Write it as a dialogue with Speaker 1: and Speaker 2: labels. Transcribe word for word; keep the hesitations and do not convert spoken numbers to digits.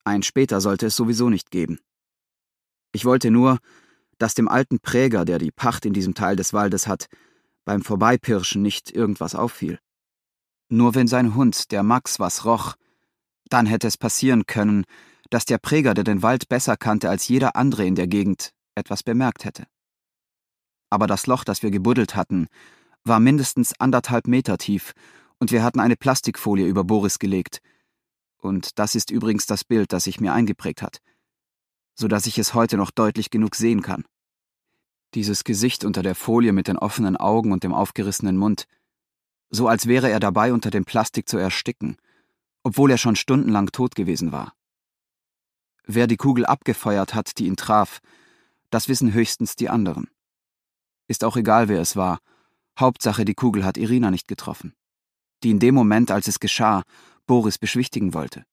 Speaker 1: Ein später sollte es sowieso nicht geben. Ich wollte nur, dass dem alten Präger, der die Pacht in diesem Teil des Waldes hat, beim Vorbeipirschen nicht irgendwas auffiel. Nur wenn sein Hund, der Max, was roch, dann hätte es passieren können, dass der Präger, der den Wald besser kannte als jeder andere in der Gegend, etwas bemerkt hätte. Aber das Loch, das wir gebuddelt hatten, war mindestens anderthalb Meter tief, und wir hatten eine Plastikfolie über Boris gelegt. Und das ist übrigens das Bild, das sich mir eingeprägt hat, so dass ich es heute noch deutlich genug sehen kann. Dieses Gesicht unter der Folie mit den offenen Augen und dem aufgerissenen Mund, so als wäre er dabei, unter dem Plastik zu ersticken, obwohl er schon stundenlang tot gewesen war. Wer die Kugel abgefeuert hat, die ihn traf, das wissen höchstens die anderen. Ist auch egal, wer es war. Hauptsache, die Kugel hat Irina nicht getroffen, die in dem Moment, als es geschah, Boris beschwichtigen wollte.